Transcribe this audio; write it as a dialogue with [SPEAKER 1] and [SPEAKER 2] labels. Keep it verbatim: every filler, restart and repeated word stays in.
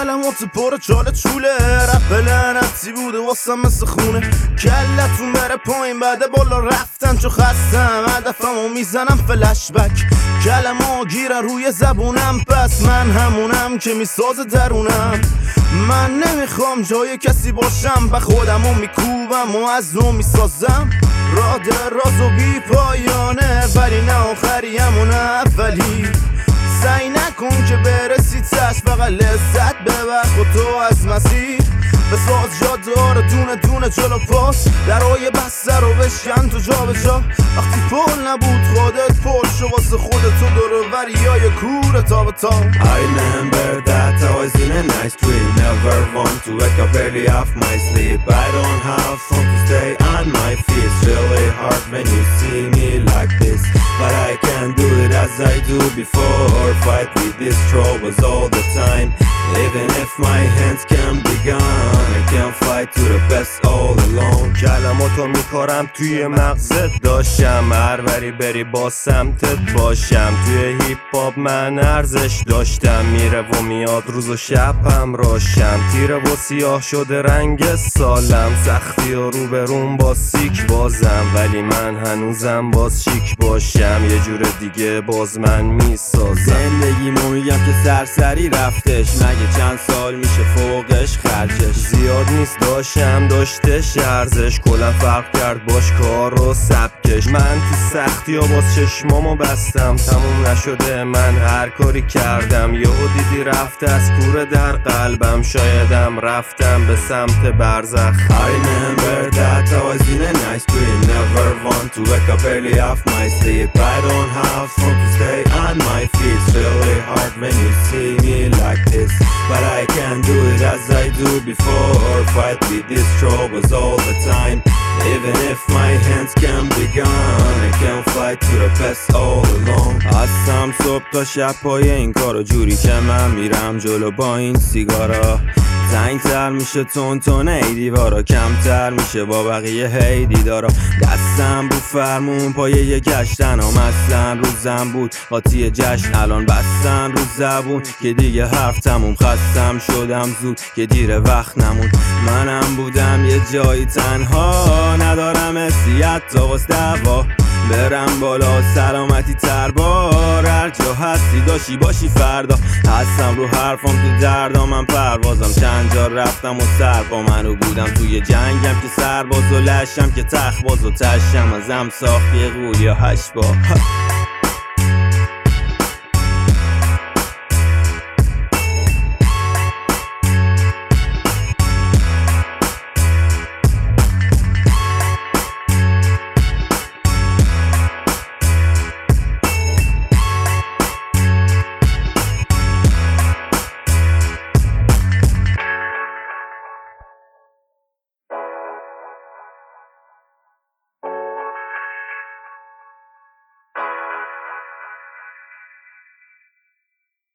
[SPEAKER 1] کلمات پر چاله چوله، رپ لعنتی بوده واسم مثل خونه، کلتون بره پایین بعد بالا رفتن چو خستم، هدفمو میزنم فلش بک، کلمه گیرن روی زبونم، پس من همونم که میسازه درونم. من نمیخوام جای کسی باشم، به خودمو میکوبم و از نو میسازم، راه دراز و بی پایانه، ولی نه آخریم و نه اولی. سعی نکن که برسی تش، فقط لذت ببر خودتو از مسیر، بساز جاده رو دونه دونه جلو پاس، درای بسته رو بشکن تو جا به جا، وقتی پل نبود خودت پل شو واسه خودتو دور وریای کور تا به تا.
[SPEAKER 2] I remember that I was in a nice dream, never want to wake up early off my sleep. I don't have fun to stay on my feet, it's really hard when you see me like this, but I can't do it as I do before, fight with these troubles all the time, even if my hands can be gone, I can't fight to the best all alone.
[SPEAKER 3] کلماتو میکارم توی مغزت داشتم، هر وری بری با سمتت باشم، توی هیپ هاپ من ارزش داشتم، میره و میاد روز و شبم راشم، تیره و سیاه شده رنگ سالم، سختی و روبروم با سیک بازم، ولی من هنوزم باز شیک باشم، یه جور دیگه باز من میسازم.
[SPEAKER 2] زندگیمو میگم که سرسری رفتش، مگه چند سال میشه فوقش خرجش،
[SPEAKER 3] زیاد نیست داشتم داشتش ارزش، کلا فرق کرد باش کار و سبکش، من تو سختی ها باز چشمامو بستم، تموم نشده من هر کاری کردم، یهو دیدی رفته از کوره در قلبم، شایدم رفتم به سمت برزخ.
[SPEAKER 2] I remember that I was in a nice dream, never want to wake up early off my sleep, I don't have fun to stay on my feet, it's really hard when you see me like this, but I can't do it as I do before, fight with these troubles all the time, even if my hands can be gone, I can't fight to the best all alone.
[SPEAKER 3] هستم صبح تا شب پای این کارو، جوری که من میرم جلو با این سیگارا، تنگتر میشه تون تون ای دیوارا، کمتر میشه با بقیه هی دیدارا، دستم رو فرمون پای یه گشتن هم اصلا روزم بود قاطی جشن، الان بستن رو زبون که دیگه حرف تموم، خستم شدم زود که دیر وقت نمون، منم بودم یه جایی تنها، ندارم حسیت تا واس دعوا، برم بالا سلامتی تر بار، هر جا هستی داشی باشی فردا، هستم رو حرفم تو دردا، من پروازم چند جا رفتم و سر با منو بودم، توی جنگم که سرباز و لشم که تخت باز و تشم، ازم ساختی قول یا هشت با